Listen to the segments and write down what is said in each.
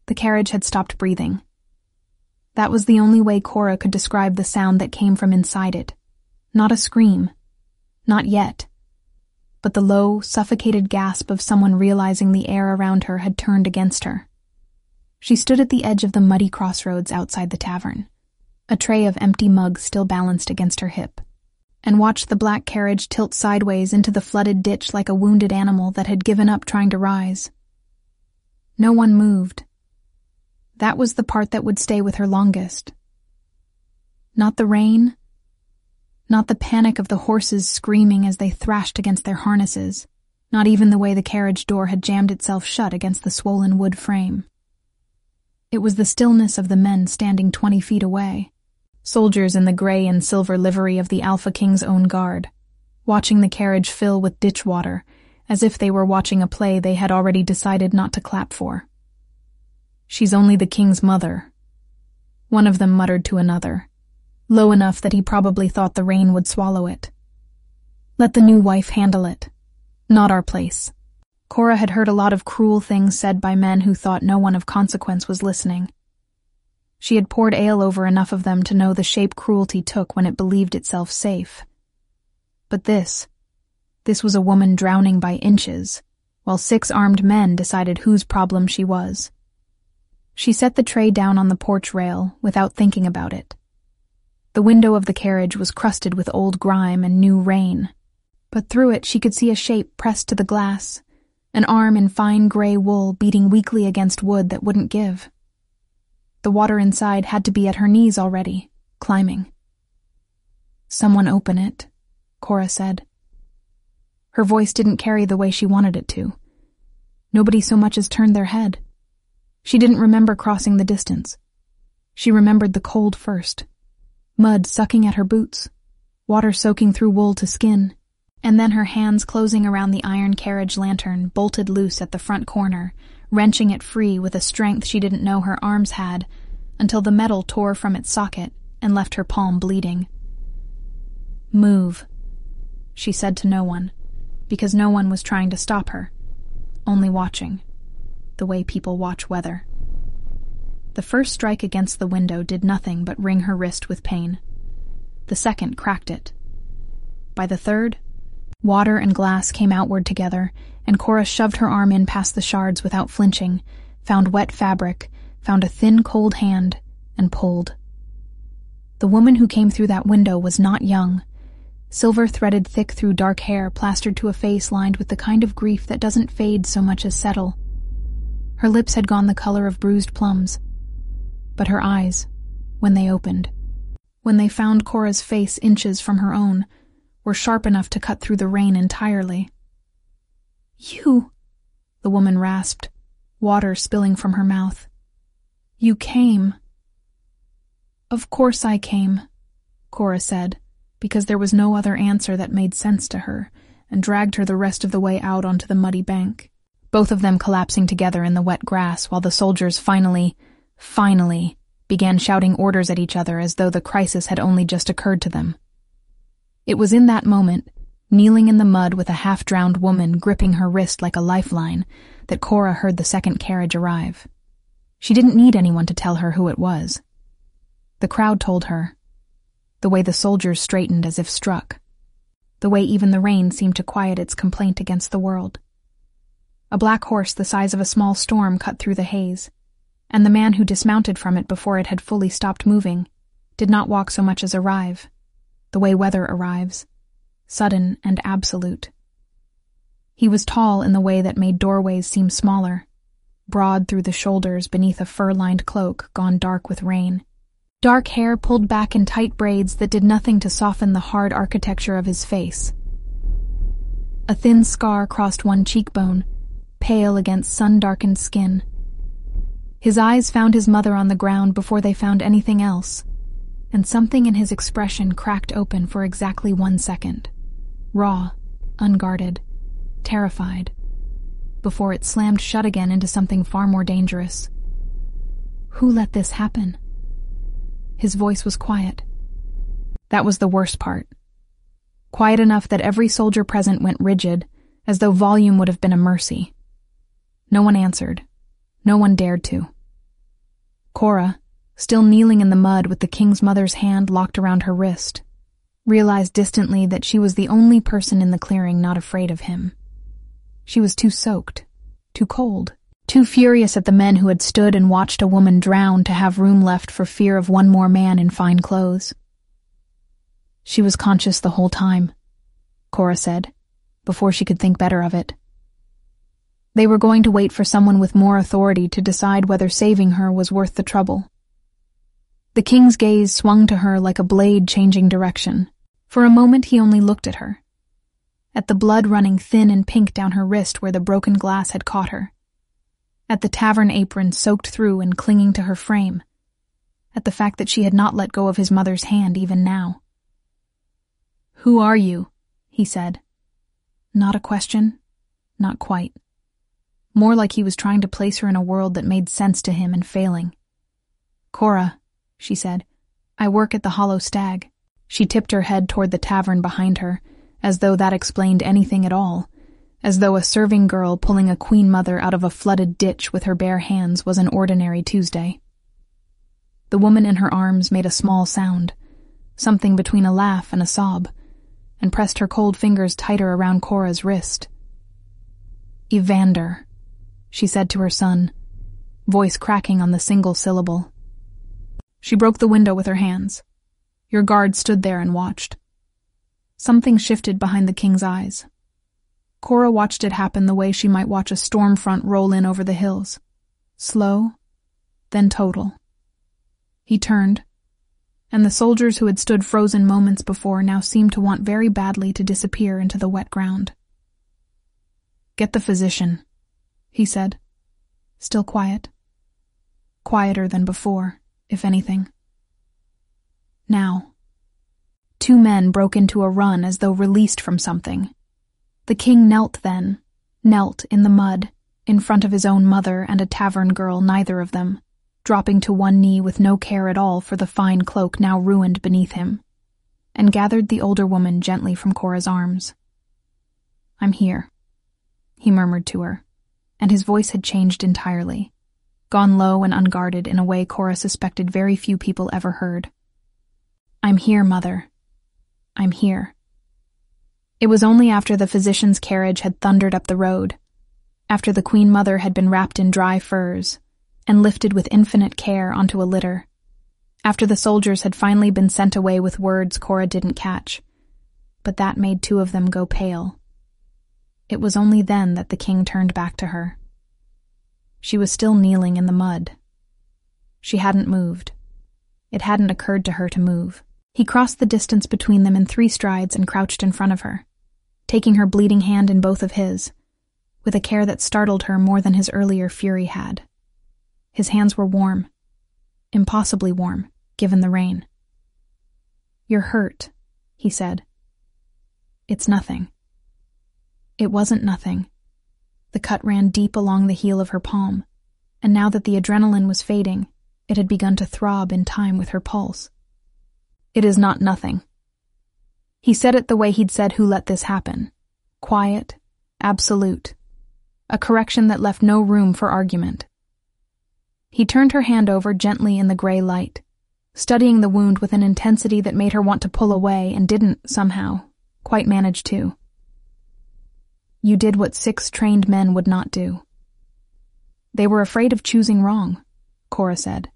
The carriage had stopped breathing. That was the only way Cora could describe the sound that came from inside it. Not a scream. Not yet. But the low, suffocated gasp of someone realizing the air around her had turned against her. She stood at the edge of the muddy crossroads outside the tavern, a tray of empty mugs still balanced against her hip, and watched the black carriage tilt sideways into the flooded ditch like a wounded animal that had given up trying to rise. No one moved. That was the part that would stay with her longest. Not the rain, not the panic of the horses screaming as they thrashed against their harnesses, not even the way the carriage door had jammed itself shut against the swollen wood frame. It was the stillness of the men standing 20 feet away, soldiers in the gray and silver livery of the Alpha King's own guard, watching the carriage fill with ditch water, as if they were watching a play they had already decided not to clap for. "She's only the king's mother," one of them muttered to another, low enough that he probably thought the rain would swallow it. "Let the new wife handle it. Not our place." Cora had heard a lot of cruel things said by men who thought no one of consequence was listening. She had poured ale over enough of them to know the shape cruelty took when it believed itself safe. But this was a woman drowning by inches, while 6 armed men decided whose problem she was. She set the tray down on the porch rail without thinking about it. The window of the carriage was crusted with old grime and new rain, but through it she could see a shape pressed to the glass, an arm in fine gray wool beating weakly against wood that wouldn't give. The water inside had to be at her knees already, climbing. "Someone open it," Cora said. Her voice didn't carry the way she wanted it to. Nobody so much as turned their head. She didn't remember crossing the distance. She remembered the cold first. Mud sucking at her boots, water soaking through wool to skin, and then her hands closing around the iron carriage lantern bolted loose at the front corner, wrenching it free with a strength she didn't know her arms had, until the metal tore from its socket and left her palm bleeding. "Move," she said to no one, because no one was trying to stop her, only watching, the way people watch weather. The first strike against the window did nothing but wring her wrist with pain. The second cracked it. By the third, water and glass came outward together, and Cora shoved her arm in past the shards without flinching, found wet fabric, found a thin, cold hand, and pulled. The woman who came through that window was not young, silver threaded thick through dark hair plastered to a face lined with the kind of grief that doesn't fade so much as settle. Her lips had gone the color of bruised plums, but her eyes, when they opened, when they found Cora's face inches from her own, were sharp enough to cut through the rain entirely. "You," the woman rasped, water spilling from her mouth. "You came." "Of course I came," Cora said, because there was no other answer that made sense to her, and dragged her the rest of the way out onto the muddy bank, both of them collapsing together in the wet grass while the soldiers finally began shouting orders at each other as though the crisis had only just occurred to them. It was in that moment, kneeling in the mud with a half-drowned woman gripping her wrist like a lifeline, that Cora heard the second carriage arrive. She didn't need anyone to tell her who it was. The crowd told her, the way the soldiers straightened as if struck, the way even the rain seemed to quiet its complaint against the world. A black horse the size of a small storm cut through the haze, and the man who dismounted from it before it had fully stopped moving did not walk so much as arrive, the way weather arrives, sudden and absolute. He was tall in the way that made doorways seem smaller, broad through the shoulders beneath a fur-lined cloak gone dark with rain. Dark hair pulled back in tight braids that did nothing to soften the hard architecture of his face. A thin scar crossed one cheekbone, pale against sun-darkened skin. His eyes found his mother on the ground before they found anything else, and something in his expression cracked open for exactly 1 second, raw, unguarded, terrified, before it slammed shut again into something far more dangerous. Who let this happen? His voice was quiet. That was the worst part. Quiet enough that every soldier present went rigid, as though volume would have been a mercy. No one answered. No one dared to. Cora, still kneeling in the mud with the king's mother's hand locked around her wrist, realized distantly that she was the only person in the clearing not afraid of him. She was too soaked, too cold, too furious at the men who had stood and watched a woman drown to have room left for fear of one more man in fine clothes. She was conscious the whole time, Cora said, before she could think better of it. They were going to wait for someone with more authority to decide whether saving her was worth the trouble. The king's gaze swung to her like a blade changing direction. For a moment he only looked at her, at the blood running thin and pink down her wrist where the broken glass had caught her, at the tavern apron soaked through and clinging to her frame, at the fact that she had not let go of his mother's hand even now. "Who are you?" he said. Not a question, not quite. More like he was trying to place her in a world that made sense to him and failing. "Cora," she said, "I work at the Hollow Stag." She tipped her head toward the tavern behind her, as though that explained anything at all, as though a serving girl pulling a queen mother out of a flooded ditch with her bare hands was an ordinary Tuesday. The woman in her arms made a small sound, something between a laugh and a sob, and pressed her cold fingers tighter around Cora's wrist. "Evander," she said to her son, voice cracking on the single syllable. She broke the window with her hands. Your guard stood there and watched. Something shifted behind the king's eyes. Cora watched it happen the way she might watch a storm front roll in over the hills. Slow, then total. He turned, and the soldiers who had stood frozen moments before now seemed to want very badly to disappear into the wet ground. "Get the physician," he said, still quiet. Quieter than before, if anything. Now. 2 men broke into a run as though released from something. The king knelt then, knelt in the mud, in front of his own mother and a tavern girl, neither of them, dropping to one knee with no care at all for the fine cloak now ruined beneath him, and gathered the older woman gently from Cora's arms. "I'm here," he murmured to her, and his voice had changed entirely, gone low and unguarded in a way Cora suspected very few people ever heard. "I'm here, Mother. I'm here." It was only after the physician's carriage had thundered up the road, after the Queen Mother had been wrapped in dry furs and lifted with infinite care onto a litter, after the soldiers had finally been sent away with words Cora didn't catch, but that made 2 of them go pale. It was only then that the king turned back to her. She was still kneeling in the mud. She hadn't moved. It hadn't occurred to her to move. He crossed the distance between them in 3 strides and crouched in front of her, taking her bleeding hand in both of his, with a care that startled her more than his earlier fury had. His hands were warm, impossibly warm, given the rain. "You're hurt," he said. "It's nothing." It wasn't nothing. The cut ran deep along the heel of her palm, and now that the adrenaline was fading, it had begun to throb in time with her pulse. "It is not nothing." He said it the way he'd said who let this happen. Quiet, absolute. A correction that left no room for argument. He turned her hand over gently in the gray light, studying the wound with an intensity that made her want to pull away and didn't, somehow, quite manage to. "You did what 6 trained men would not do." "They were afraid of choosing wrong," Cora said.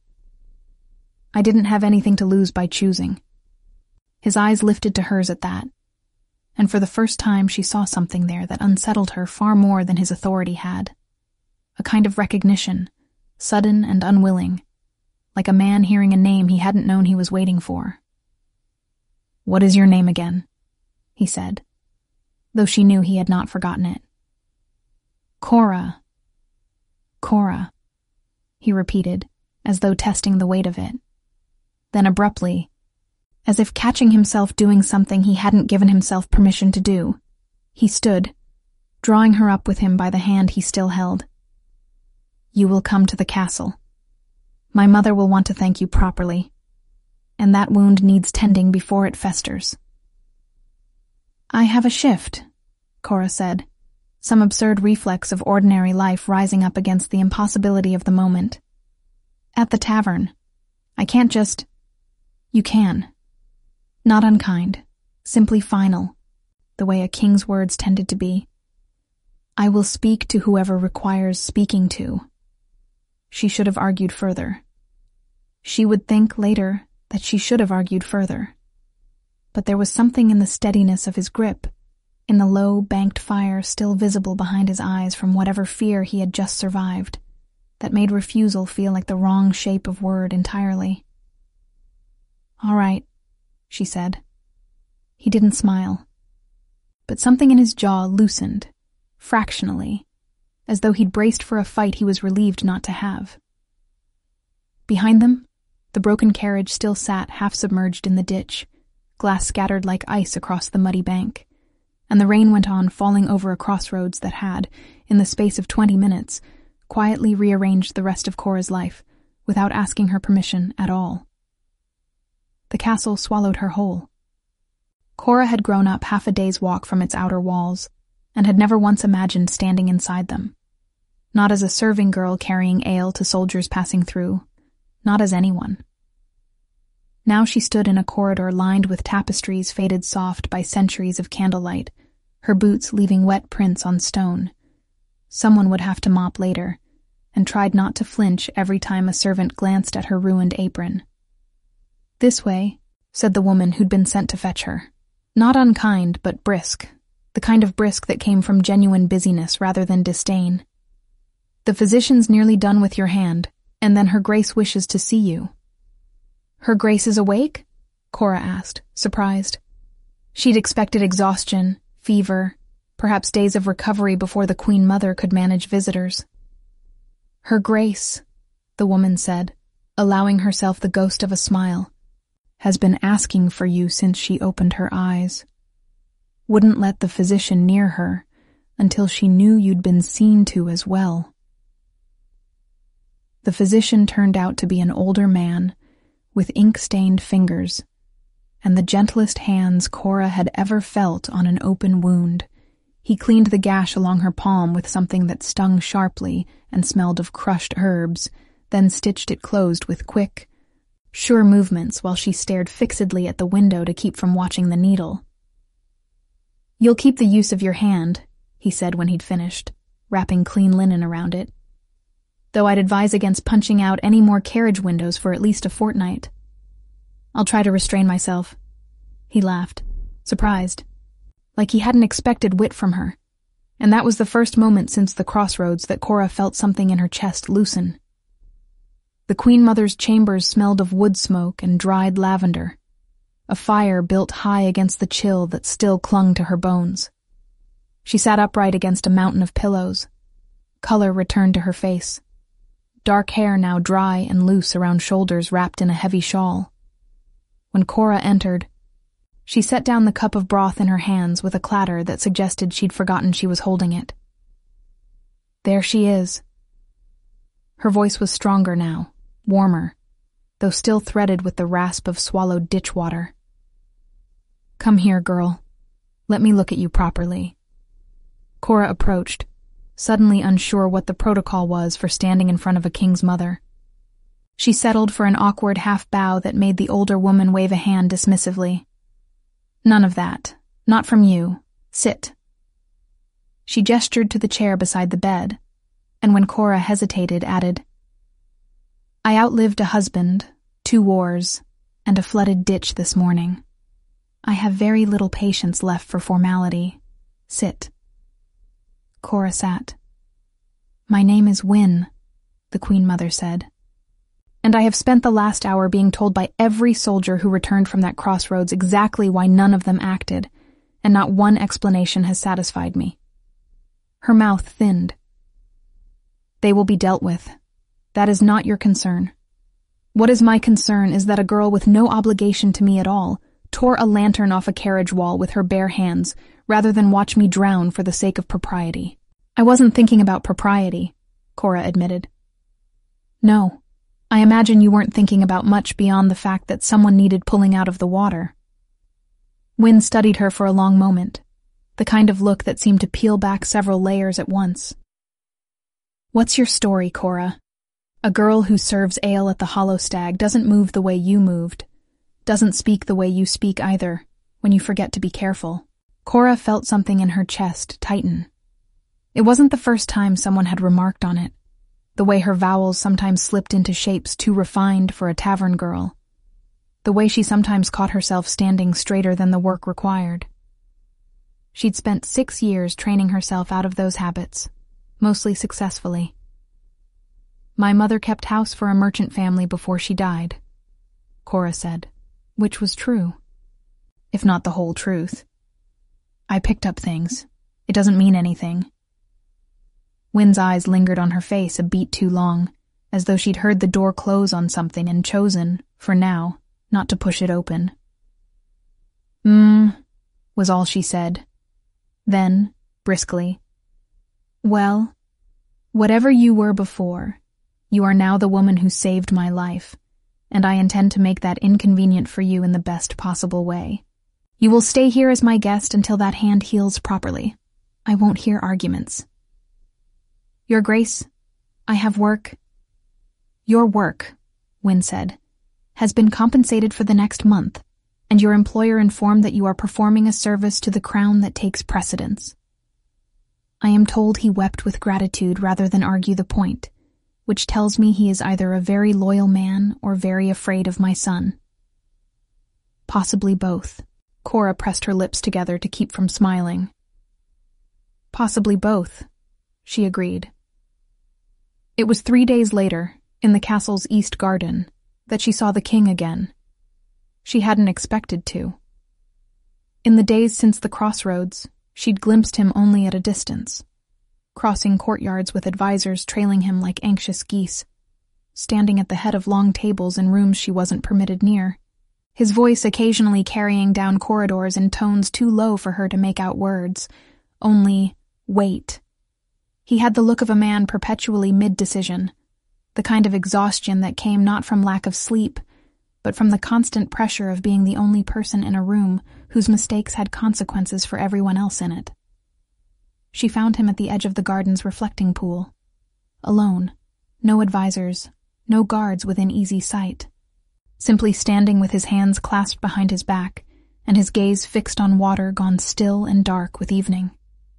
"I didn't have anything to lose by choosing." His eyes lifted to hers at that, and for the first time she saw something there that unsettled her far more than his authority had. A kind of recognition, sudden and unwilling, like a man hearing a name he hadn't known he was waiting for. "What is your name again?" he said, though she knew he had not forgotten it. "Cora. Cora," he repeated, as though testing the weight of it. Then abruptly, as if catching himself doing something he hadn't given himself permission to do, he stood, drawing her up with him by the hand he still held. "You will come to the castle. My mother will want to thank you properly, and that wound needs tending before it festers." "I have a shift," Cora said, some absurd reflex of ordinary life rising up against the impossibility of the moment. At the tavern. I can't just... You can. Not unkind. Simply final. The way a king's words tended to be. I will speak to whoever requires speaking to. She should have argued further. She would think later that she should have argued further. But there was something in the steadiness of his grip, in the low, banked fire still visible behind his eyes from whatever fear he had just survived, that made refusal feel like the wrong shape of word entirely. All right, she said. He didn't smile. But something in his jaw loosened, fractionally, as though he'd braced for a fight he was relieved not to have. Behind them, the broken carriage still sat half-submerged in the ditch, glass scattered like ice across the muddy bank, and the rain went on falling over a crossroads that had, in the space of 20 minutes, quietly rearranged the rest of Cora's life, without asking her permission at all. The castle swallowed her whole. Cora had grown up half a day's walk from its outer walls, and had never once imagined standing inside them. Not as a serving girl carrying ale to soldiers passing through, not as anyone. Now she stood in a corridor lined with tapestries faded soft by centuries of candlelight, her boots leaving wet prints on stone. Someone would have to mop later, and tried not to flinch every time a servant glanced at her ruined apron. This way, said the woman who'd been sent to fetch her. Not unkind, but brisk, the kind of brisk that came from genuine busyness rather than disdain. The physician's nearly done with your hand, and then Her Grace wishes to see you. Her Grace is awake? Cora asked, surprised. She'd expected exhaustion, fever, perhaps days of recovery before the Queen Mother could manage visitors. Her Grace, the woman said, allowing herself the ghost of a smile, has been asking for you since she opened her eyes. Wouldn't let the physician near her until she knew you'd been seen to as well. The physician turned out to be an older man with ink-stained fingers and the gentlest hands Cora had ever felt on an open wound. He cleaned the gash along her palm with something that stung sharply and smelled of crushed herbs, then stitched it closed with quick, sure movements while she stared fixedly at the window to keep from watching the needle. You'll keep the use of your hand, he said when he'd finished, wrapping clean linen around it. Though I'd advise against punching out any more carriage windows for at least a fortnight. I'll try to restrain myself. He laughed, surprised, like he hadn't expected wit from her, and that was the first moment since the crossroads that Cora felt something in her chest loosen. The Queen Mother's chambers smelled of wood smoke and dried lavender, a fire built high against the chill that still clung to her bones. She sat upright against a mountain of pillows. Color returned to her face. Dark hair now dry and loose around shoulders wrapped in a heavy shawl. When Cora entered, she set down the cup of broth in her hands with a clatter that suggested she'd forgotten she was holding it. There she is. Her voice was stronger now, warmer, though still threaded with the rasp of swallowed ditch water. Come here, girl. Let me look at you properly. Cora approached, suddenly unsure what the protocol was for standing in front of a king's mother. She settled for an awkward half-bow that made the older woman wave a hand dismissively. None of that. Not from you. Sit. She gestured to the chair beside the bed, and when Cora hesitated, added, I outlived a husband, 2 wars, and a flooded ditch this morning. I have very little patience left for formality. Sit. Cora sat. My name is Wynne, the Queen Mother said, and I have spent the last hour being told by every soldier who returned from that crossroads exactly why none of them acted, and not one explanation has satisfied me. Her mouth thinned. They will be dealt with. That is not your concern. What is my concern is that a girl with no obligation to me at all tore a lantern off a carriage wall with her bare hands rather than watch me drown for the sake of propriety. I wasn't thinking about propriety, Cora admitted. No, I imagine you weren't thinking about much beyond the fact that someone needed pulling out of the water. Wynne studied her for a long moment, the kind of look that seemed to peel back several layers at once. What's your story, Cora? A girl who serves ale at the Hollow Stag doesn't move the way you moved, doesn't speak the way you speak either, when you forget to be careful. Cora felt something in her chest tighten. It wasn't the first time someone had remarked on it, the way her vowels sometimes slipped into shapes too refined for a tavern girl, the way she sometimes caught herself standing straighter than the work required. She'd spent 6 years training herself out of those habits, mostly successfully. My mother kept house for a merchant family before she died, Cora said, which was true, if not the whole truth. I picked up things. It doesn't mean anything. Wynn's eyes lingered on her face a beat too long, as though she'd heard the door close on something and chosen, for now, not to push it open. Was all she said. Then, briskly, well, whatever you were before, you are now the woman who saved my life, and I intend to make that inconvenient for you in the best possible way. You will stay here as my guest until that hand heals properly. I won't hear arguments. Your Grace, I have work. Your work, Wynn said, has been compensated for the next month, and your employer informed that you are performing a service to the crown that takes precedence. I am told he wept with gratitude rather than argue the point, which tells me he is either a very loyal man or very afraid of my son. Possibly both. Cora pressed her lips together to keep from smiling. Possibly both, she agreed. It was 3 days later, in the castle's east garden, that she saw the king again. She hadn't expected to. In the days since the crossroads, she'd glimpsed him only at a distance, crossing courtyards with advisors trailing him like anxious geese, standing at the head of long tables in rooms she wasn't permitted near, his voice occasionally carrying down corridors in tones too low for her to make out words, only wait. He had the look of a man perpetually mid-decision, the kind of exhaustion that came not from lack of sleep, but from the constant pressure of being the only person in a room whose mistakes had consequences for everyone else in it. She found him at the edge of the garden's reflecting pool, alone, no advisors, no guards within easy sight, simply standing with his hands clasped behind his back and his gaze fixed on water gone still and dark with evening.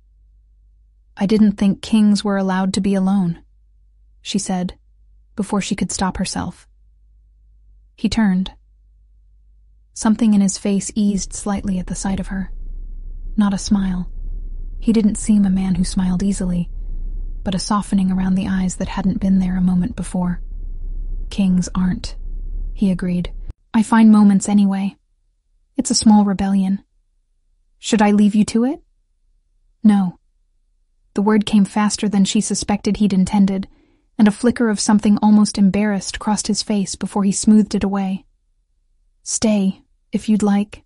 I didn't think kings were allowed to be alone, she said, before she could stop herself. He turned. Something in his face eased slightly at the sight of her. Not a smile. He didn't seem a man who smiled easily, but a softening around the eyes that hadn't been there a moment before. Kings aren't, he agreed. I find moments anyway. It's a small rebellion. Should I leave you to it? No. The word came faster than she suspected he'd intended, and a flicker of something almost embarrassed crossed his face before he smoothed it away. Stay, if you'd like.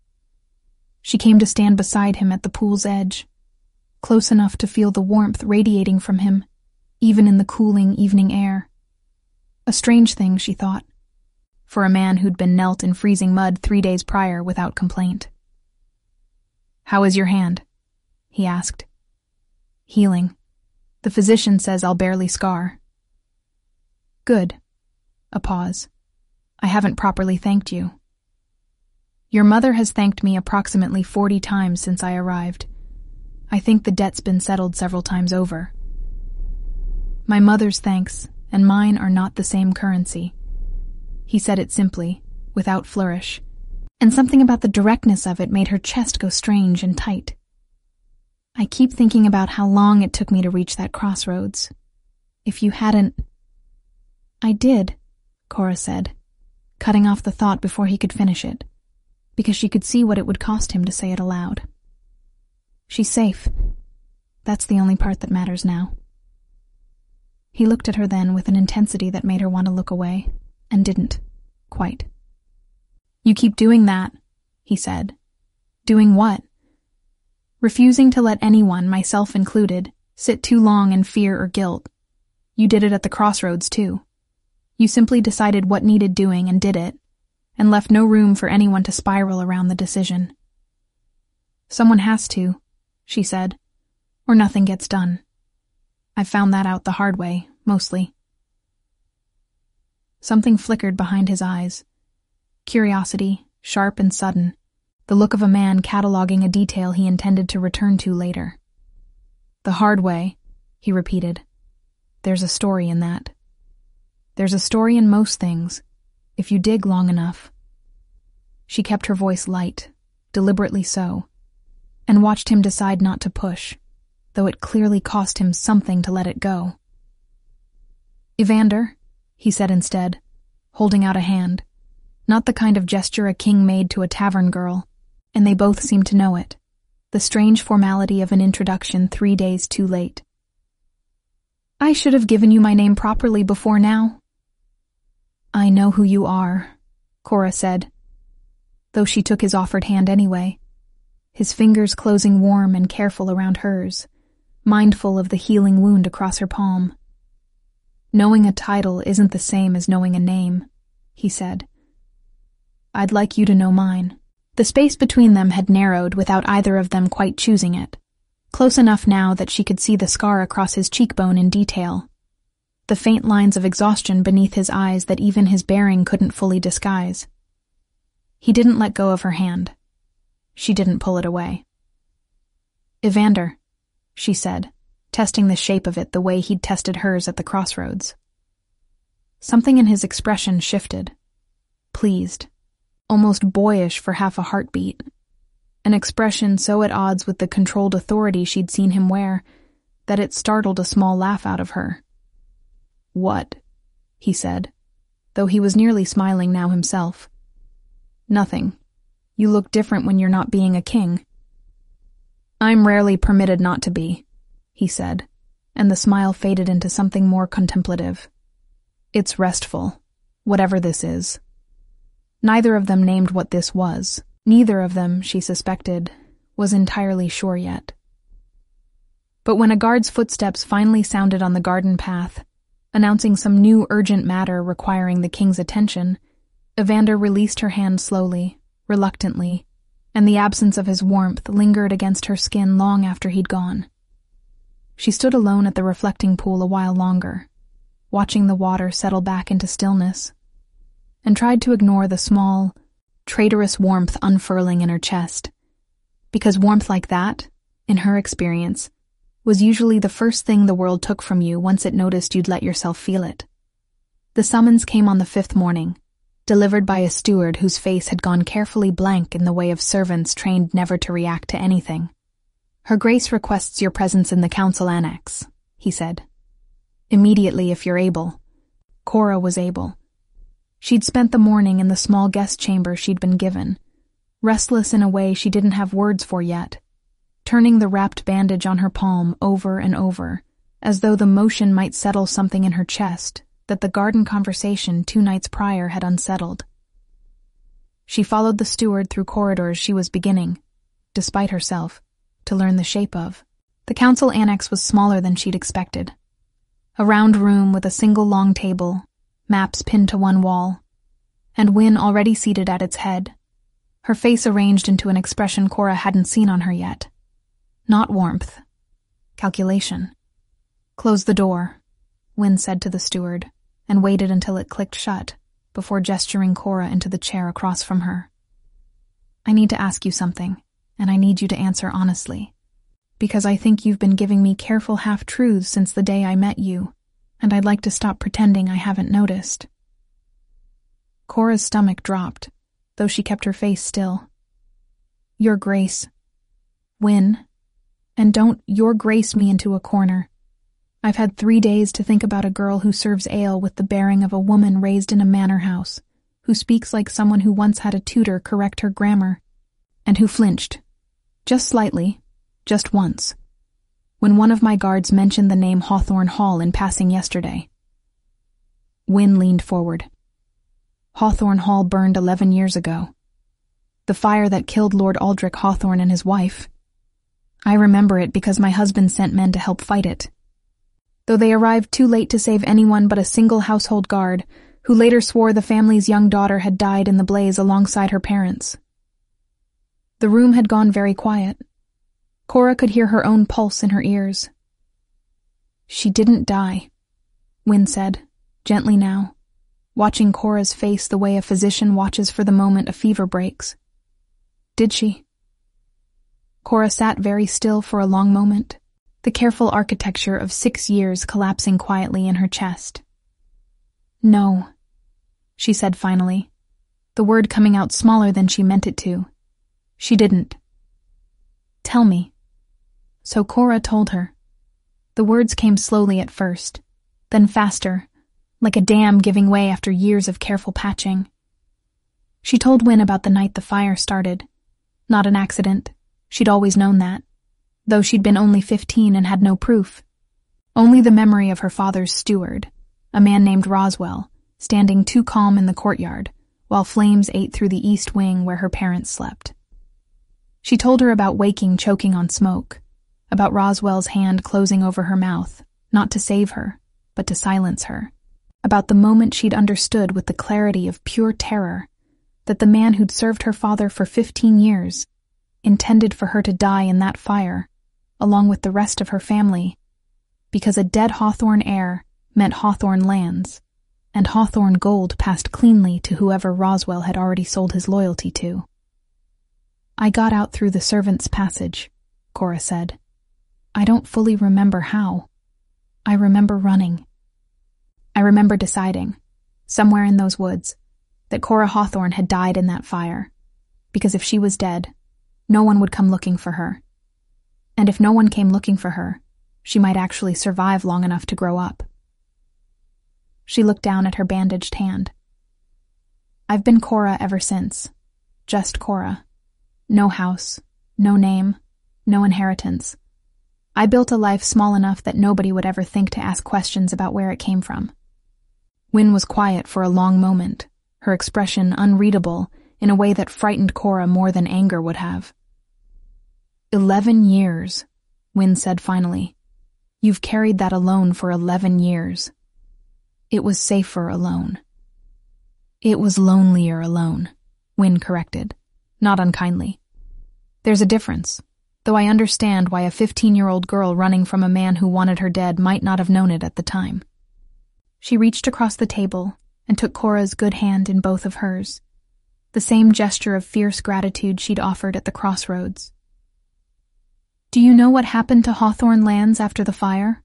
She came to stand beside him at the pool's edge, close enough to feel the warmth radiating from him, even in the cooling evening air. A strange thing, she thought, for a man who'd been knelt in freezing mud 3 days prior without complaint. How is your hand? He asked. Healing. The physician says I'll barely scar. Good. A pause. I haven't properly thanked you. Your mother has thanked me approximately 40 times since I arrived. I think the debt's been settled several times over. My mother's thanks and mine are not the same currency. He said it simply, without flourish, and something about the directness of it made her chest go strange and tight. I keep thinking about how long it took me to reach that crossroads. If you hadn't... I did, Cora said, cutting off the thought before he could finish it, because she could see what it would cost him to say it aloud. She's safe. That's the only part that matters now. He looked at her then with an intensity that made her want to look away, and didn't, quite. You keep doing that, he said. Doing what? Refusing to let anyone, myself included, sit too long in fear or guilt. You did it at the crossroads, too. You simply decided what needed doing and did it, and left no room for anyone to spiral around the decision. Someone has to, she said, or nothing gets done. I've found that out the hard way, mostly. Something flickered behind his eyes. Curiosity, sharp and sudden, the look of a man cataloging a detail he intended to return to later. "The hard way," he repeated. "There's a story in that. There's a story in most things, if you dig long enough." She kept her voice light, deliberately so, and watched him decide not to push, though it clearly cost him something to let it go. "Evander," he said instead, holding out a hand, not the kind of gesture a king made to a tavern girl, and they both seemed to know it, the strange formality of an introduction 3 days too late. "I should have given you my name properly before now." "I know who you are," Cora said, though she took his offered hand anyway, his fingers closing warm and careful around hers, mindful of the healing wound across her palm. "Knowing a title isn't the same as knowing a name," he said. "I'd like you to know mine." The space between them had narrowed without either of them quite choosing it, close enough now that she could see the scar across his cheekbone in detail, the faint lines of exhaustion beneath his eyes that even his bearing couldn't fully disguise. He didn't let go of her hand. She didn't pull it away. "Evander," she said, testing the shape of it the way he'd tested hers at the crossroads. Something in his expression shifted. Pleased, almost boyish for half a heartbeat. An expression so at odds with the controlled authority she'd seen him wear that it startled a small laugh out of her. "What?" he said, though he was nearly smiling now himself. "Nothing. You look different when you're not being a king." "I'm rarely permitted not to be," he said, and the smile faded into something more contemplative. "It's restful, whatever this is." Neither of them named what this was. Neither of them, she suspected, was entirely sure yet. But when a guard's footsteps finally sounded on the garden path, announcing some new urgent matter requiring the king's attention, Evander released her hand slowly, reluctantly, and the absence of his warmth lingered against her skin long after he'd gone. She stood alone at the reflecting pool a while longer, watching the water settle back into stillness, and tried to ignore the small, traitorous warmth unfurling in her chest, because warmth like that, in her experience, was usually the first thing the world took from you once it noticed you'd let yourself feel it. The summons came on the 5th morning, delivered by a steward whose face had gone carefully blank in the way of servants trained never to react to anything. "Her Grace requests your presence in the council annex," he said. "Immediately if you're able." Cora was able. She'd spent the morning in the small guest chamber she'd been given, restless in a way she didn't have words for yet, turning the wrapped bandage on her palm over and over, as though the motion might settle something in her chest that the garden conversation 2 nights prior had unsettled. She followed the steward through corridors she was beginning, despite herself, to learn the shape of. The council annex was smaller than she'd expected. A round room with a single long table, maps pinned to one wall, and Wynne already seated at its head, her face arranged into an expression Cora hadn't seen on her yet. Not warmth. Calculation. "Close the door," Wynne said to the steward, and waited until it clicked shut, before gesturing Cora into the chair across from her. "I need to ask you something, and I need you to answer honestly, because I think you've been giving me careful half-truths since the day I met you, and I'd like to stop pretending I haven't noticed." Cora's stomach dropped, though she kept her face still. "Your Grace." "Wynne. And don't Your Grace me into a corner. I've had 3 days to think about a girl who serves ale with the bearing of a woman raised in a manor house, who speaks like someone who once had a tutor correct her grammar, and who flinched, just slightly, just once, when one of my guards mentioned the name Hawthorne Hall in passing yesterday." Wynne leaned forward. "Hawthorne Hall burned 11 years ago. The fire that killed Lord Aldrich Hawthorne and his wife. I remember it because my husband sent men to help fight it, though they arrived too late to save anyone but a single household guard, who later swore the family's young daughter had died in the blaze alongside her parents." The room had gone very quiet. Cora could hear her own pulse in her ears. "She didn't die," Wynne said, gently now, watching Cora's face the way a physician watches for the moment a fever breaks. Did she? Cora sat very still for a long moment, the careful architecture of 6 years collapsing quietly in her chest. No, she said finally, the word coming out smaller than she meant it to. She didn't. Tell me. So Cora told her. The words came slowly at first, then faster, like a dam giving way after years of careful patching. She told Wynne about the night the fire started. Not an accident. She'd always known that, though she'd been only 15 and had no proof. Only the memory of her father's steward, a man named Roswell, standing too calm in the courtyard, while flames ate through the east wing where her parents slept. She told her about waking choking on smoke, about Roswell's hand closing over her mouth, not to save her, but to silence her, about the moment she'd understood with the clarity of pure terror that the man who'd served her father for 15 years intended for her to die in that fire, along with the rest of her family, because a dead Hawthorne heir meant Hawthorne lands, and Hawthorne gold passed cleanly to whoever Roswell had already sold his loyalty to. I got out through the servants' passage, Cora said. I don't fully remember how. I remember running. I remember deciding, somewhere in those woods, that Cora Hawthorne had died in that fire, because if she was dead, no one would come looking for her. And if no one came looking for her, she might actually survive long enough to grow up. She looked down at her bandaged hand. I've been Cora ever since. Just Cora. No house, no name, no inheritance. I built a life small enough that nobody would ever think to ask questions about where it came from. Wynne was quiet for a long moment, her expression unreadable in a way that frightened Cora more than anger would have. 11 years, Wynne said finally. You've carried that alone for 11 years. It was safer alone. It was lonelier alone, Wynne corrected, not unkindly. There's a difference, though I understand why a 15-year-old girl running from a man who wanted her dead might not have known it at the time. She reached across the table and took Cora's good hand in both of hers, the same gesture of fierce gratitude she'd offered at the crossroads. Do you know what happened to Hawthorne lands after the fire?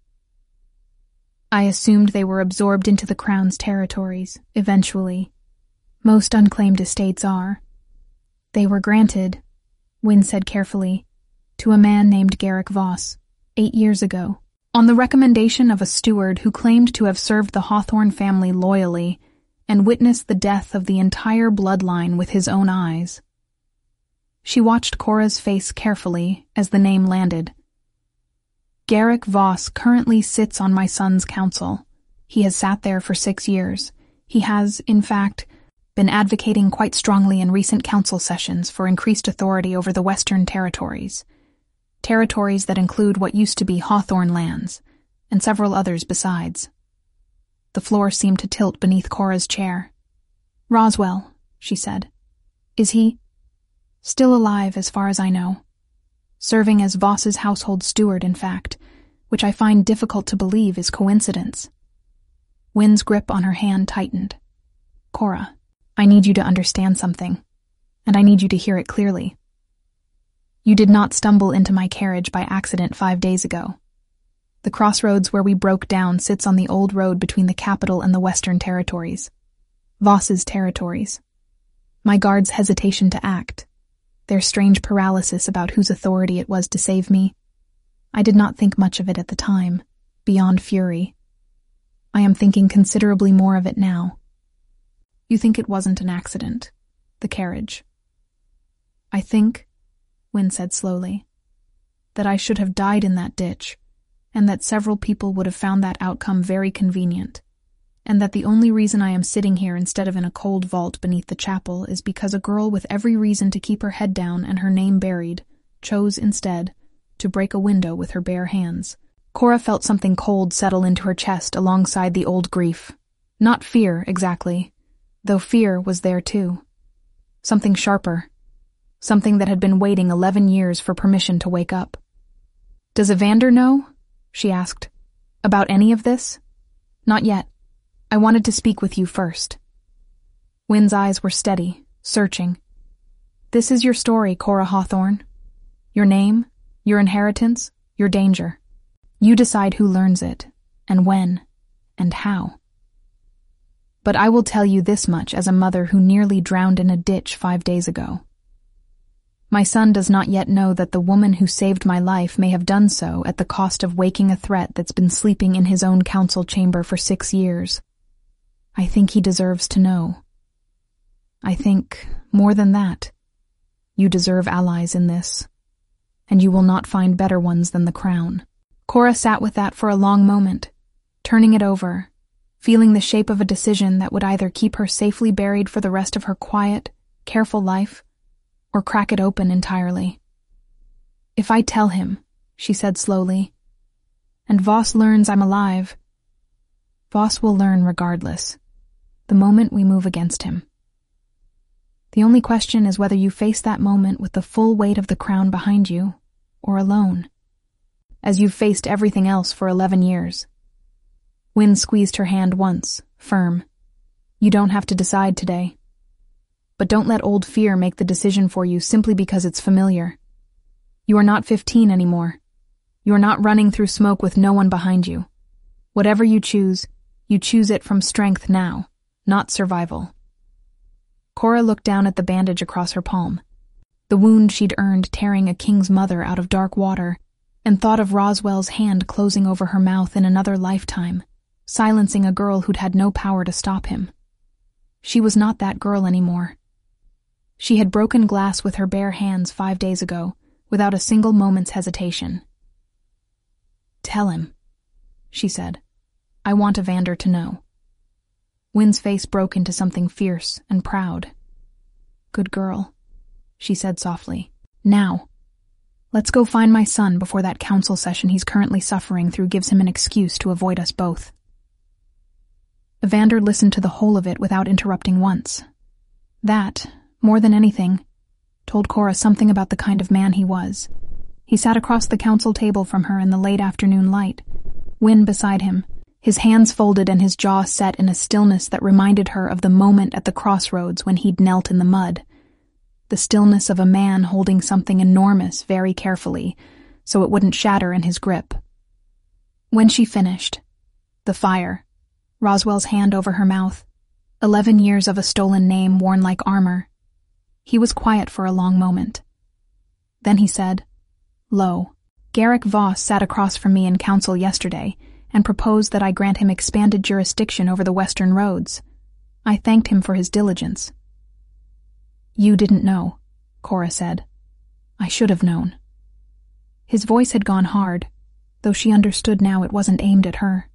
I assumed they were absorbed into the Crown's territories, eventually. Most unclaimed estates are. They were granted, Wynne said carefully, to a man named Garrick Voss, 8 years ago, on the recommendation of a steward who claimed to have served the Hawthorne family loyally and witnessed the death of the entire bloodline with his own eyes. She watched Cora's face carefully as the name landed. Garrick Voss currently sits on my son's council. He has sat there for 6 years. He has, in fact, been advocating quite strongly in recent council sessions for increased authority over the Western Territories. Territories that include what used to be Hawthorne lands, and several others besides. The floor seemed to tilt beneath Cora's chair. Roswell, she said. Is he? Still alive as far as I know. Serving as Voss's household steward, in fact, which I find difficult to believe is coincidence. Wynne's grip on her hand tightened. Cora, I need you to understand something, and I need you to hear it clearly. You did not stumble into my carriage by accident 5 days ago. The crossroads where we broke down sits on the old road between the capital and the Western Territories. Voss's territories. My guards' hesitation to act, their strange paralysis about whose authority it was to save me. I did not think much of it at the time, beyond fury. I am thinking considerably more of it now. You think it wasn't an accident, the carriage. I think, Wynne said slowly, that I should have died in that ditch, and that several people would have found that outcome very convenient, and that the only reason I am sitting here instead of in a cold vault beneath the chapel is because a girl with every reason to keep her head down and her name buried chose instead to break a window with her bare hands. Cora felt something cold settle into her chest alongside the old grief. Not fear, exactly, though fear was there too. Something sharper. Something that had been waiting 11 years for permission to wake up. Does Evander know? She asked. About any of this? Not yet. I wanted to speak with you first. Wynn's eyes were steady, searching. This is your story, Cora Hawthorne. Your name, your inheritance, your danger. You decide who learns it, and when, and how. But I will tell you this much as a mother who nearly drowned in a ditch 5 days ago. My son does not yet know that the woman who saved my life may have done so at the cost of waking a threat that's been sleeping in his own council chamber for 6 years. I think he deserves to know. I think, more than that, you deserve allies in this, and you will not find better ones than the crown. Cora sat with that for a long moment, turning it over, feeling the shape of a decision that would either keep her safely buried for the rest of her quiet, careful life, or crack it open entirely. If I tell him, she said slowly, and Voss learns I'm alive, Voss will learn regardless, the moment we move against him. The only question is whether you face that moment with the full weight of the crown behind you, or alone, as you've faced everything else for 11 years. Wynn squeezed her hand once, firm. You don't have to decide today. But don't let old fear make the decision for you simply because it's familiar. You are not 15 anymore. You are not running through smoke with no one behind you. Whatever you choose it from strength now, not survival. Cora looked down at the bandage across her palm, the wound she'd earned tearing a king's mother out of dark water, and thought of Roswell's hand closing over her mouth in another lifetime, silencing a girl who'd had no power to stop him. She was not that girl anymore. She had broken glass with her bare hands 5 days ago, without a single moment's hesitation. Tell him, she said. I want Evander to know. Wynn's face broke into something fierce and proud. Good girl, she said softly. Now, let's go find my son before that council session he's currently suffering through gives him an excuse to avoid us both. Evander listened to the whole of it without interrupting once. That, more than anything, told Cora something about the kind of man he was. He sat across the council table from her in the late afternoon light, Wynn beside him, his hands folded and his jaw set in a stillness that reminded her of the moment at the crossroads when he'd knelt in the mud. The stillness of a man holding something enormous very carefully, so it wouldn't shatter in his grip. When she finished, the fire, Roswell's hand over her mouth, 11 years of a stolen name worn like armor. He was quiet for a long moment. Then he said, Lo, Garrick Voss sat across from me in council yesterday and proposed that I grant him expanded jurisdiction over the western roads. I thanked him for his diligence. You didn't know, Cora said. I should have known. His voice had gone hard, though she understood now it wasn't aimed at her.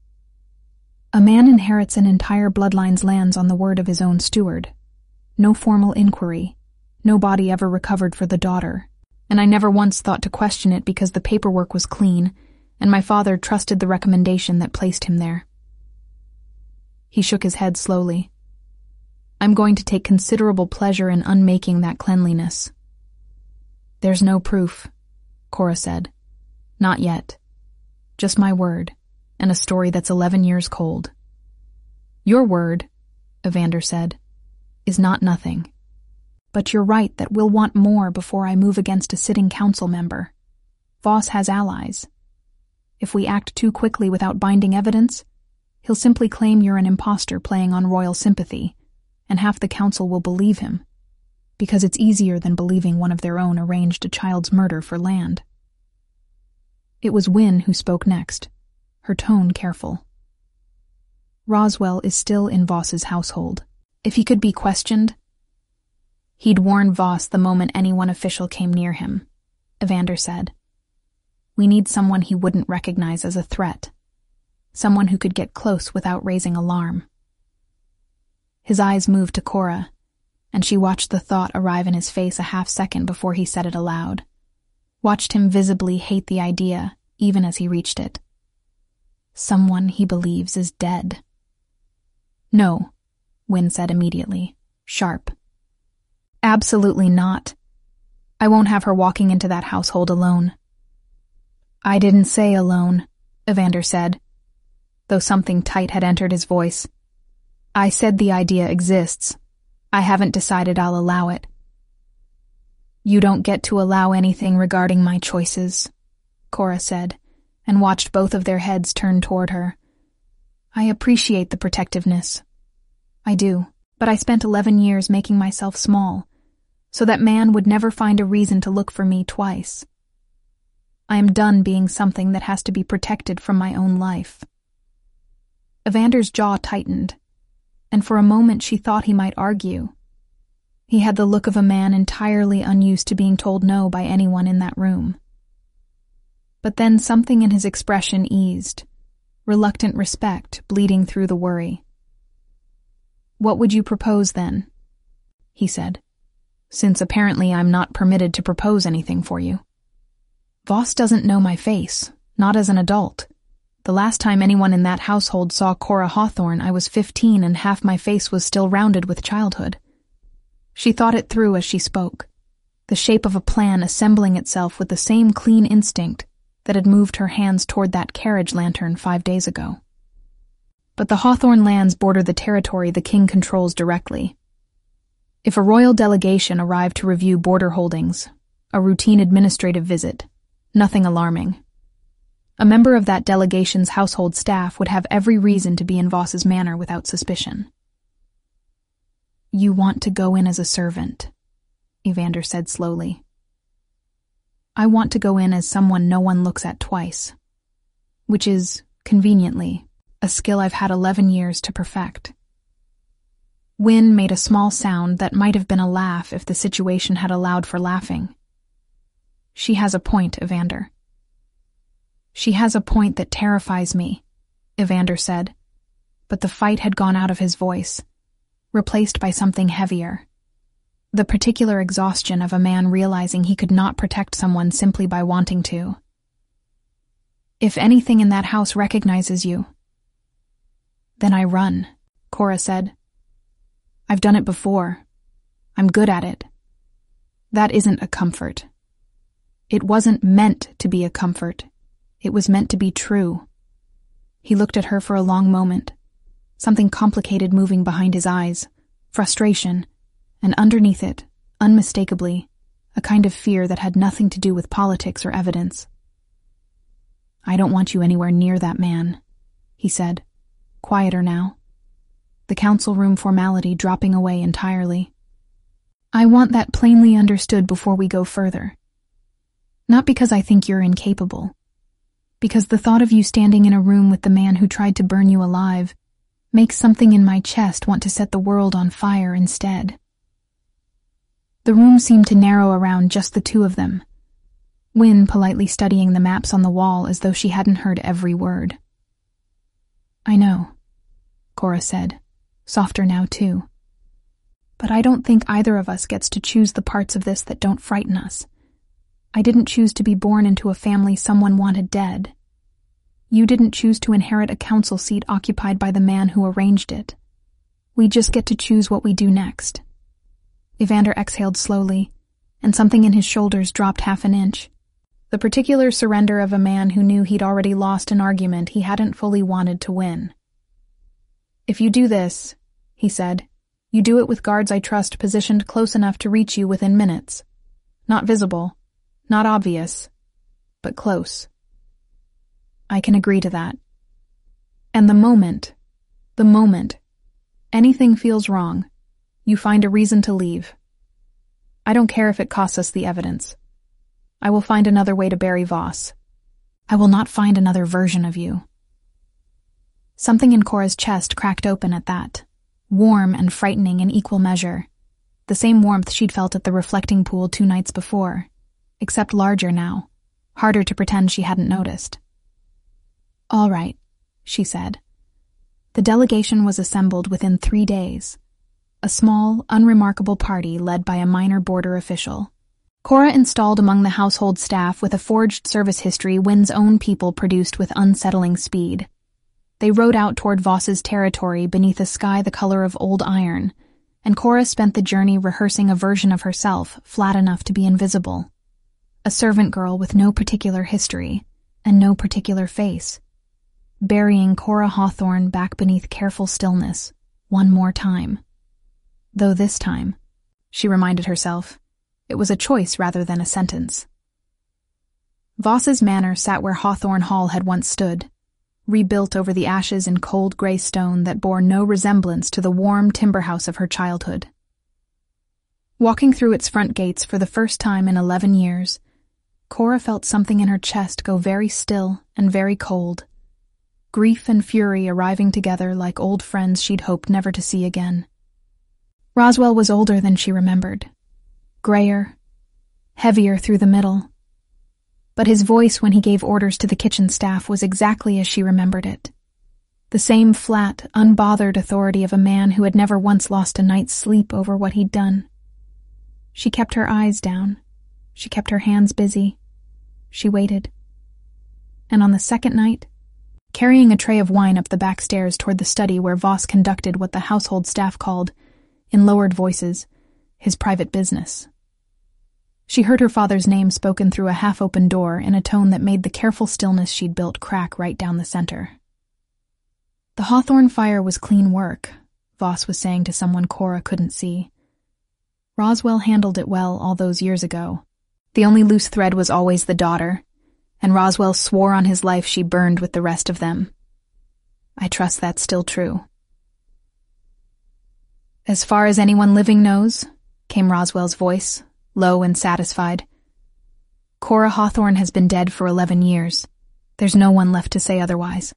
A man inherits an entire bloodline's lands on the word of his own steward. No formal inquiry, no body ever recovered for the daughter, and I never once thought to question it because the paperwork was clean, and my father trusted the recommendation that placed him there. He shook his head slowly. I'm going to take considerable pleasure in unmaking that cleanliness. There's no proof, Cora said. Not yet. Just my word, and a story that's 11 years cold. Your word, Evander said, is not nothing. But you're right that we'll want more before I move against a sitting council member. Voss has allies. If we act too quickly without binding evidence, he'll simply claim you're an imposter playing on royal sympathy, and half the council will believe him, because it's easier than believing one of their own arranged a child's murder for land. It was Wynn who spoke next, her tone careful. Roswell is still in Voss's household. If he could be questioned, he'd warn Voss the moment anyone official came near him, Evander said. We need someone he wouldn't recognize as a threat, someone who could get close without raising alarm. His eyes moved to Cora, and she watched the thought arrive in his face a half-second before he said it aloud, watched him visibly hate the idea even as he reached it. Someone he believes is dead. No, Wynn said immediately, sharp. Absolutely not. I won't have her walking into that household alone. I didn't say alone, Evander said. though something tight had entered his voice. "I said the idea exists. I haven't decided I'll allow it." "You don't get to allow anything regarding my choices," Cora said, and watched both of their heads turn toward her. "I appreciate the protectiveness. I do, but I spent 11 years making myself small, so that man would never find a reason to look for me twice. I am done being something that has to be protected from my own life." Evander's jaw tightened, and for a moment she thought he might argue. He had the look of a man entirely unused to being told no by anyone in that room. But then something in his expression eased, reluctant respect bleeding through the worry. "What would you propose then?" he said, "since apparently I'm not permitted to propose anything for you." "Voss doesn't know my face, not as an adult. The last time anyone in that household saw Cora Hawthorne, I was 15 and half my face was still rounded with childhood." She thought it through as she spoke, the shape of a plan assembling itself with the same clean instinct that had moved her hands toward that carriage lantern 5 days ago. But the Hawthorne lands border the territory the king controls directly. If a royal delegation arrived to review border holdings, a routine administrative visit, nothing alarming. A member of that delegation's household staff would have every reason to be in Voss's manor without suspicion. "You want to go in as a servant," Evander said slowly. "I want to go in as someone no one looks at twice, which is, conveniently, a skill I've had 11 years to perfect." Wynne made a small sound that might have been a laugh if the situation had allowed for laughing. "She has a point, Evander." "She has a point that terrifies me," Evander said, but the fight had gone out of his voice, replaced by something heavier. The particular exhaustion of a man realizing he could not protect someone simply by wanting to. "If anything in that house recognizes you." "Then I run," Cora said. "I've done it before. I'm good at it. That isn't a comfort. It wasn't meant to be a comfort. It was meant to be true." He looked at her for a long moment, something complicated moving behind his eyes, frustration, and underneath it, unmistakably, a kind of fear that had nothing to do with politics or evidence. "I don't want you anywhere near that man," he said, quieter now, the council room formality dropping away entirely. "I want that plainly understood before we go further. Not because I think you're incapable, because the thought of you standing in a room with the man who tried to burn you alive makes something in my chest want to set the world on fire instead." The room seemed to narrow around just the two of them, Wynne politely studying the maps on the wall as though she hadn't heard every word. "I know," Cora said, softer now too. "But I don't think either of us gets to choose the parts of this that don't frighten us. I didn't choose to be born into a family someone wanted dead. You didn't choose to inherit a council seat occupied by the man who arranged it. We just get to choose what we do next." Evander exhaled slowly, and something in his shoulders dropped half an inch. The particular surrender of a man who knew he'd already lost an argument he hadn't fully wanted to win. "If you do this," he said, "you do it with guards I trust positioned close enough to reach you within minutes. Not visible, not obvious, but close." "I can agree to that." "And the moment anything feels wrong, you find a reason to leave. I don't care if it costs us the evidence. I will find another way to bury Voss. I will not find another version of you." Something in Cora's chest cracked open at that, warm and frightening in equal measure, the same warmth she'd felt at the reflecting pool 2 nights before, except larger now, harder to pretend she hadn't noticed. "All right," she said. The delegation was assembled within 3 days, a small, unremarkable party led by a minor border official. Cora installed among the household staff with a forged service history Wynne's own people produced with unsettling speed. They rode out toward Voss's territory beneath a sky the color of old iron, and Cora spent the journey rehearsing a version of herself flat enough to be invisible. A servant girl with no particular history, and no particular face. burying Cora Hawthorne back beneath careful stillness, one more time. Though this time, she reminded herself, it was a choice rather than a sentence. Voss's manor sat where Hawthorne Hall had once stood, rebuilt over the ashes in cold gray stone that bore no resemblance to the warm timber house of her childhood. Walking through its front gates for the first time in 11 years, Cora felt something in her chest go very still and very cold, grief and fury arriving together like old friends she'd hoped never to see again. Roswell was older than she remembered, grayer, heavier through the middle, but his voice when he gave orders to the kitchen staff was exactly as she remembered it. The same flat, unbothered authority of a man who had never once lost a night's sleep over what he'd done. She kept her eyes down. She kept her hands busy. She waited. And on the second night, carrying a tray of wine up the back stairs toward the study where Voss conducted what the household staff called, in lowered voices, his private business. She heard her father's name spoken through a half-open door in a tone that made the careful stillness she'd built crack right down the center. The Hawthorne fire was clean work, Voss was saying to someone Cora couldn't see. Roswell handled it well all those years ago. The only loose thread was always the daughter, and Roswell swore on his life she burned with the rest of them. I trust that's still true. As far as anyone living knows, came Roswell's voice, low and satisfied. Cora Hawthorne has been dead for 11 years. There's no one left to say otherwise.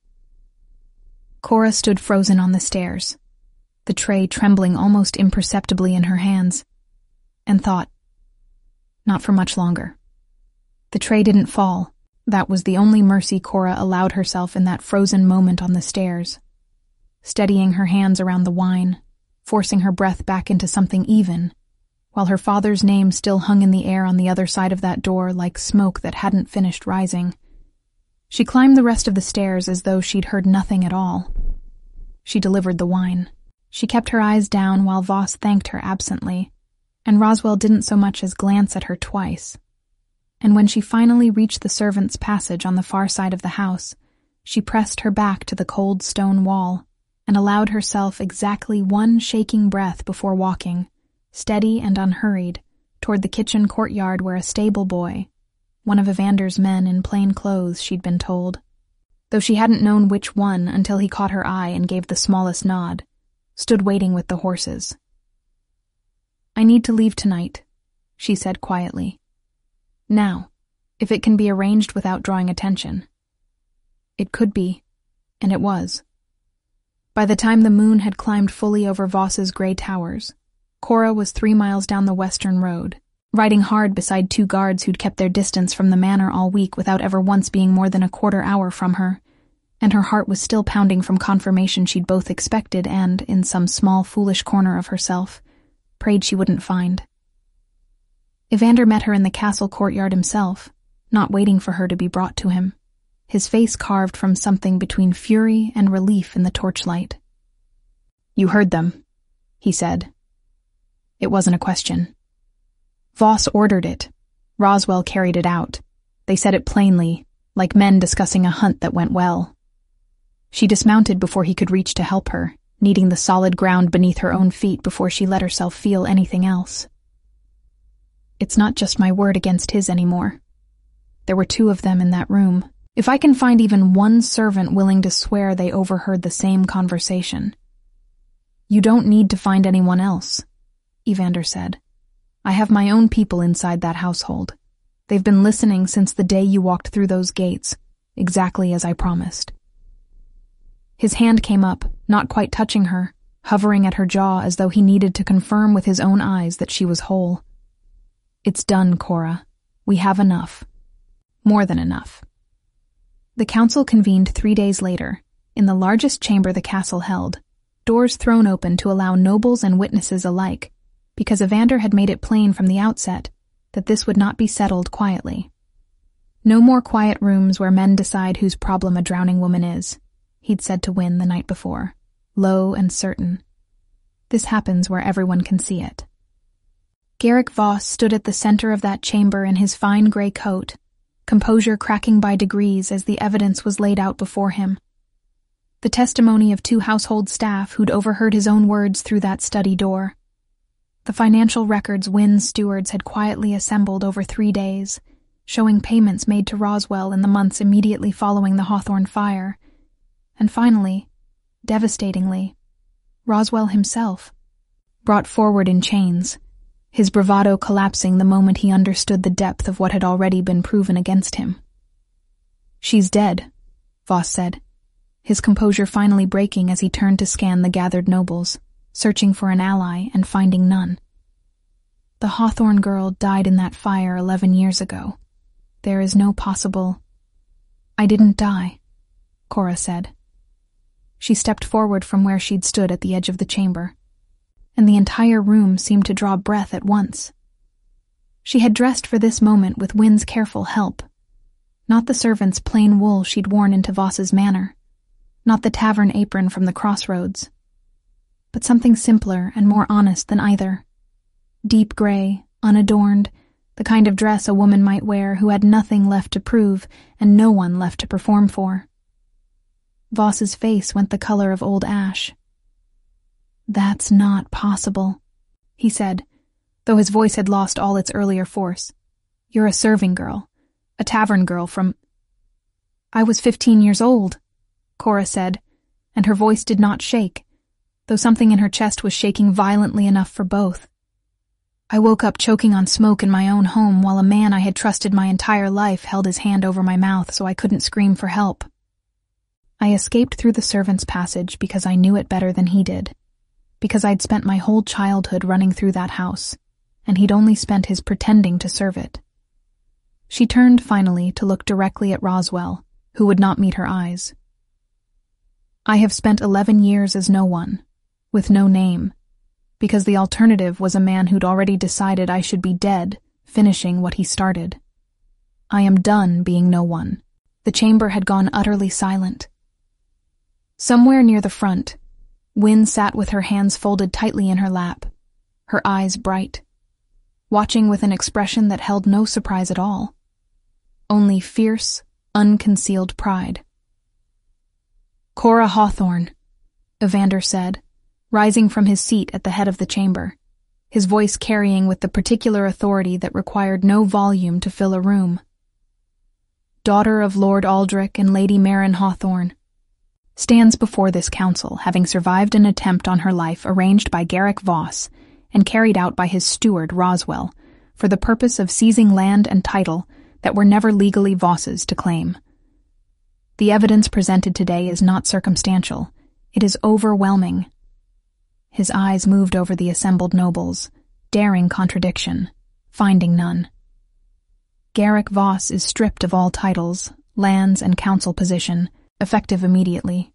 Cora stood frozen on the stairs, the tray trembling almost imperceptibly in her hands, and thought, not for much longer. The tray didn't fall. That was the only mercy Cora allowed herself in that frozen moment on the stairs, steadying her hands around the wine, forcing her breath back into something even, while her father's name still hung in the air on the other side of that door like smoke that hadn't finished rising. She climbed the rest of the stairs as though she'd heard nothing at all. She delivered the wine. She kept her eyes down while Voss thanked her absently, and Roswell didn't so much as glance at her twice. And when she finally reached the servants' passage on the far side of the house, she pressed her back to the cold stone wall and allowed herself exactly one shaking breath before walking, steady and unhurried, toward the kitchen courtyard where a stable boy, one of Evander's men in plain clothes she'd been told, though she hadn't known which one until he caught her eye and gave the smallest nod, stood waiting with the horses. I need to leave tonight, she said quietly. Now, if it can be arranged without drawing attention. It could be, and it was. By the time the moon had climbed fully over Voss's gray towers, Cora was 3 miles down the western road, riding hard beside 2 guards who'd kept their distance from the manor all week without ever once being more than a quarter hour from her, and her heart was still pounding from confirmation she'd both expected and, in some small foolish corner of herself, prayed she wouldn't find. Evander met her in the castle courtyard himself, not waiting for her to be brought to him, his face carved from something between fury and relief in the torchlight. You heard them, he said. It wasn't a question. Voss ordered it. Roswell carried it out. They said it plainly, like men discussing a hunt that went well. She dismounted before he could reach to help her, needing the solid ground beneath her own feet before she let herself feel anything else. It's not just my word against his anymore. There were 2 of them in that room. If I can find even one servant willing to swear they overheard the same conversation. You don't need to find anyone else, Evander said. I have my own people inside that household. They've been listening since the day you walked through those gates, exactly as I promised. His hand came up, not quite touching her, hovering at her jaw as though he needed to confirm with his own eyes that she was whole. It's done, Cora. We have enough. More than enough. The council convened 3 days later, in the largest chamber the castle held, doors thrown open to allow nobles and witnesses alike, because Evander had made it plain from the outset that this would not be settled quietly. No more quiet rooms where men decide whose problem a drowning woman is, he'd said to Wynne the night before, low and certain. This happens where everyone can see it. Garrick Voss stood at the center of that chamber in his fine gray coat, composure cracking by degrees as the evidence was laid out before him, The testimony of 2 household staff who'd overheard his own words through that study door. The financial records Wynn's stewards had quietly assembled over 3 days, showing payments made to Roswell in the months immediately following the Hawthorne fire. And finally, devastatingly, Roswell himself, brought forward in chains, his bravado collapsing the moment he understood the depth of what had already been proven against him. "She's dead," Voss said, his composure finally breaking as he turned to scan the gathered nobles, searching for an ally and finding none. "The Hawthorne girl died in that fire 11 years ago. There is no possible—" "I didn't die," Cora said. She stepped forward from where she'd stood at the edge of the chamber, and the entire room seemed to draw breath at once. She had dressed for this moment with Wynn's careful help, not the servant's plain wool she'd worn into Voss's manor, not the tavern apron from the crossroads, but something simpler and more honest than either. Deep gray, unadorned, the kind of dress a woman might wear who had nothing left to prove and no one left to perform for. Voss's face went the color of old ash. "That's not possible," he said, though his voice had lost all its earlier force. "You're a serving girl, a tavern girl from—" "I was 15 years old," Cora said, and her voice did not shake, though something in her chest was shaking violently enough for both. "I woke up choking on smoke in my own home while a man I had trusted my entire life held his hand over my mouth so I couldn't scream for help. I escaped through the servants' passage because I knew it better than he did, because I'd spent my whole childhood running through that house, and he'd only spent his pretending to serve it." She turned finally to look directly at Roswell, who would not meet her eyes. "I have spent 11 years as no one, with no name, because the alternative was a man who'd already decided I should be dead, finishing what he started. I am done being no one." The chamber had gone utterly silent. Somewhere near the front, Wynn sat with her hands folded tightly in her lap, her eyes bright, watching with an expression that held no surprise at all, only fierce, unconcealed pride. "Cora Hawthorne," Evander said, rising from his seat at the head of the chamber, his voice carrying with the particular authority that required no volume to fill a room. "Daughter of Lord Aldrich and Lady Maren Hawthorne, stands before this council having survived an attempt on her life arranged by Garrick Voss and carried out by his steward Roswell for the purpose of seizing land and title that were never legally Voss's to claim. The evidence presented today is not circumstantial. It is overwhelming." His eyes moved over the assembled nobles, daring contradiction, finding none. "Garrick Voss is stripped of all titles, lands, and council position, effective immediately.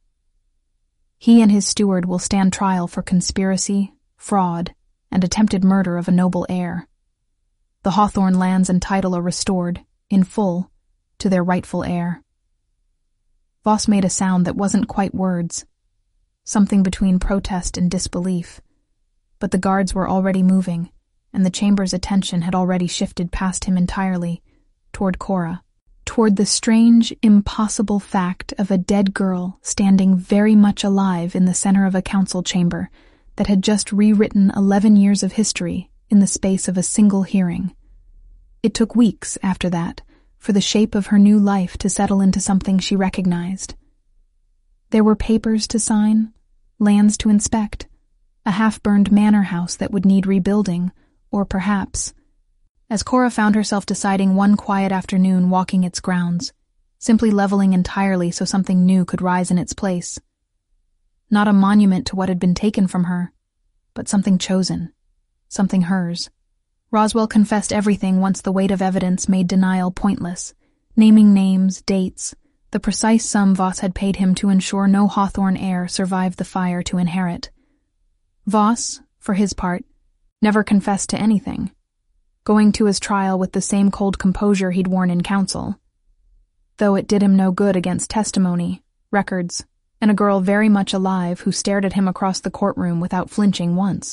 He and his steward will stand trial for conspiracy, fraud, and attempted murder of a noble heir. The Hawthorne lands and title are restored, in full, to their rightful heir." Voss made a sound that wasn't quite words, something between protest and disbelief, but the guards were already moving, and the chamber's attention had already shifted past him entirely, toward Cora, toward the strange, impossible fact of a dead girl standing very much alive in the center of a council chamber that had just rewritten 11 years of history in the space of a single hearing. It took weeks after that for the shape of her new life to settle into something she recognized. There were papers to sign, lands to inspect, a half-burned manor house that would need rebuilding, or perhaps, as Cora found herself deciding one quiet afternoon walking its grounds, simply leveling entirely so something new could rise in its place. Not a monument to what had been taken from her, but something chosen, something hers. Roswell confessed everything once the weight of evidence made denial pointless, naming names, dates, the precise sum Voss had paid him to ensure no Hawthorne heir survived the fire to inherit. Voss, for his part, never confessed to anything, going to his trial with the same cold composure he'd worn in council, though it did him no good against testimony, records, and a girl very much alive who stared at him across the courtroom without flinching once.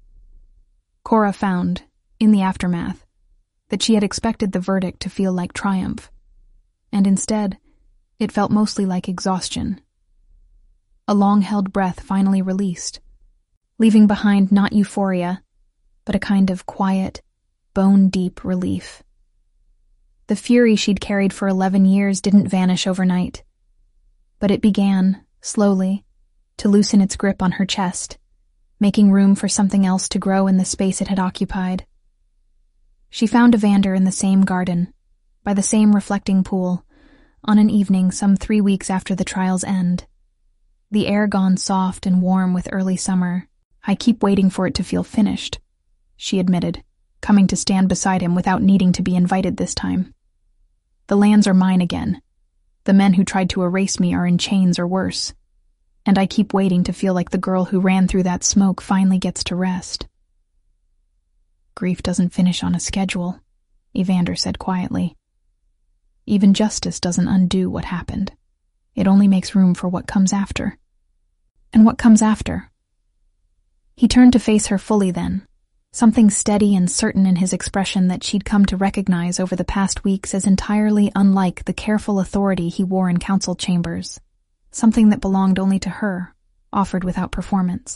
Cora found, in the aftermath, that she had expected the verdict to feel like triumph, and instead, it felt mostly like exhaustion. a long-held breath finally released, leaving behind not euphoria, but a kind of quiet, bone-deep relief. The fury she'd carried for 11 years didn't vanish overnight, but it began, slowly, to loosen its grip on her chest, making room for something else to grow in the space it had occupied. She found Evander in the same garden, by the same reflecting pool, on an evening some 3 weeks after the trial's end. The air gone soft and warm with early summer. "I keep waiting for it to feel finished," she admitted, coming to stand beside him without needing to be invited this time. "The lands are mine again. The men who tried to erase me are in chains or worse. And I keep waiting to feel like the girl who ran through that smoke finally gets to rest." "Grief doesn't finish on a schedule," Evander said quietly. "Even justice doesn't undo what happened. It only makes room for what comes after." "And what comes after?" He turned to face her fully then, something steady and certain in his expression that she'd come to recognize over the past weeks as entirely unlike the careful authority he wore in council chambers, something that belonged only to her, offered without performance.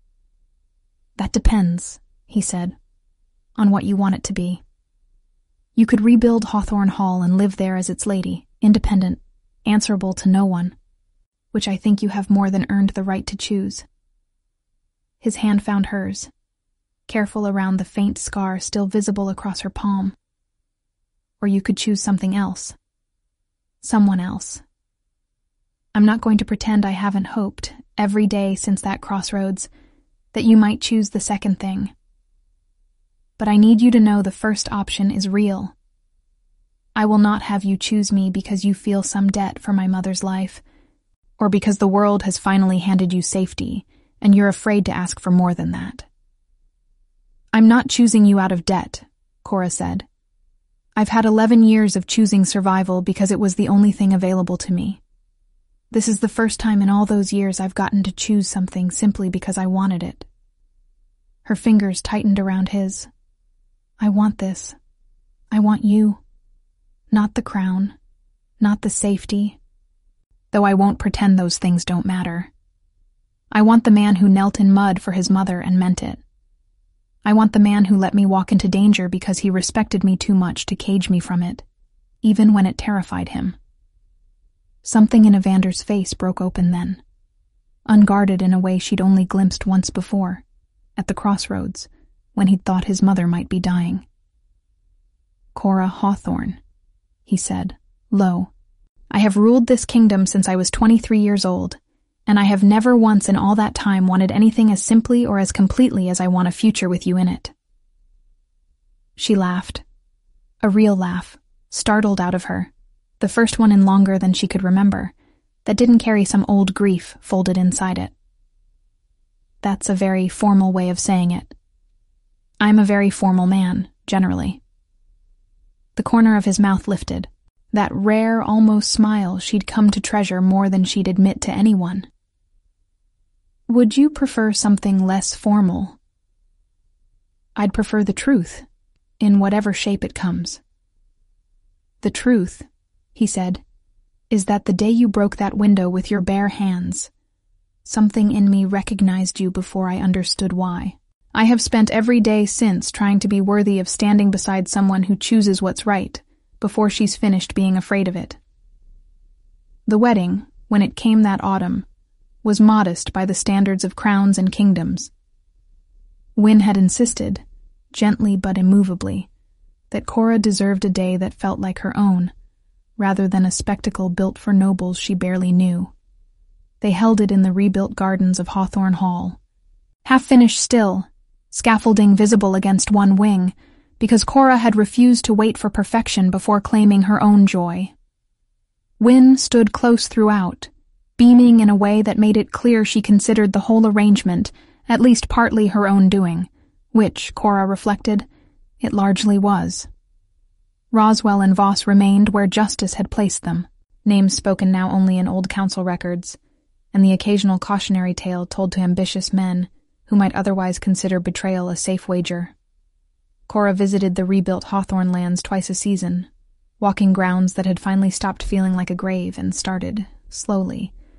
"That depends," he said, "on what you want it to be. You could rebuild Hawthorne Hall and live there as its lady, independent, answerable to no one, which I think you have more than earned the right to choose." His hand found hers, careful around the faint scar still visible across her palm. "Or you could choose something else. Someone else. I'm not going to pretend I haven't hoped, every day since that crossroads, that you might choose the second thing. But I need you to know the first option is real. I will not have you choose me because you feel some debt for my mother's life, or because the world has finally handed you safety, and you're afraid to ask for more than that." "I'm not choosing you out of debt," Cora said. "I've had 11 years of choosing survival because it was the only thing available to me. This is the first time in all those years I've gotten to choose something simply because I wanted it." Her fingers tightened around his. "I want this. I want you. Not the crown. Not the safety. Though I won't pretend those things don't matter. I want the man who knelt in mud for his mother and meant it. I want the man who let me walk into danger because he respected me too much to cage me from it, even when it terrified him." Something in Evander's face broke open then, unguarded in a way she'd only glimpsed once before, at the crossroads, when he'd thought his mother might be dying. "Cora Hawthorne," he said, low. "I have ruled this kingdom since I was 23 years old, and I have never once in all that time wanted anything as simply or as completely as I want a future with you in it." She laughed. A real laugh, startled out of her, the first one in longer than she could remember, that didn't carry some old grief folded inside it. "That's a very formal way of saying it. I'm a very formal man, generally." The corner of his mouth lifted, that rare, almost smile she'd come to treasure more than she'd admit to anyone. "Would you prefer something less formal?" "I'd prefer the truth, in whatever shape it comes." "The truth," he said, "is that the day you broke that window with your bare hands, something in me recognized you before I understood why. I have spent every day since trying to be worthy of standing beside someone who chooses what's right, before she's finished being afraid of it." The wedding, when it came that autumn, was modest by the standards of crowns and kingdoms. Wynne had insisted, gently but immovably, that Cora deserved a day that felt like her own, rather than a spectacle built for nobles she barely knew. They held it in the rebuilt gardens of Hawthorne Hall, half-finished still, scaffolding visible against one wing, because Cora had refused to wait for perfection before claiming her own joy. Wynne stood close throughout, beaming in a way that made it clear she considered the whole arrangement at least partly her own doing, which, Cora reflected, it largely was. Roswell and Voss remained where justice had placed them, names spoken now only in old council records, and the occasional cautionary tale told to ambitious men who might otherwise consider betrayal a safe wager. Cora visited the rebuilt Hawthorne lands twice a season, walking grounds that had finally stopped feeling like a grave and started, slowly,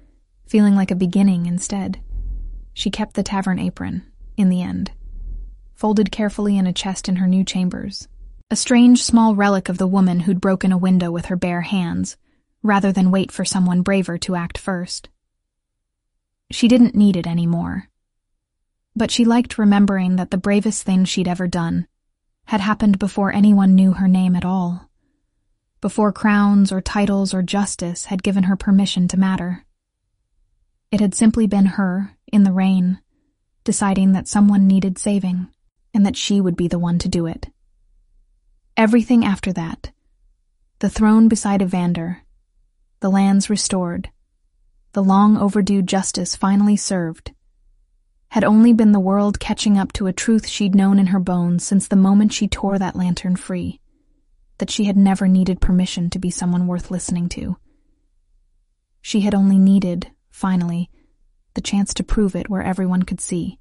feeling like a beginning instead. She kept the tavern apron, in the end, folded carefully in a chest in her new chambers, a strange small relic of the woman who'd broken a window with her bare hands, rather than wait for someone braver to act first. She didn't need it anymore. But she liked remembering that the bravest thing she'd ever done had happened before anyone knew her name at all, before crowns or titles or justice had given her permission to matter. It had simply been her, in the rain, deciding that someone needed saving, and that she would be the one to do it. Everything after that, the throne beside Evander, the lands restored, the long overdue justice finally served, had only been the world catching up to a truth she'd known in her bones since the moment she tore that lantern free, that she had never needed permission to be someone worth listening to. She had only needed, finally, the chance to prove it where everyone could see.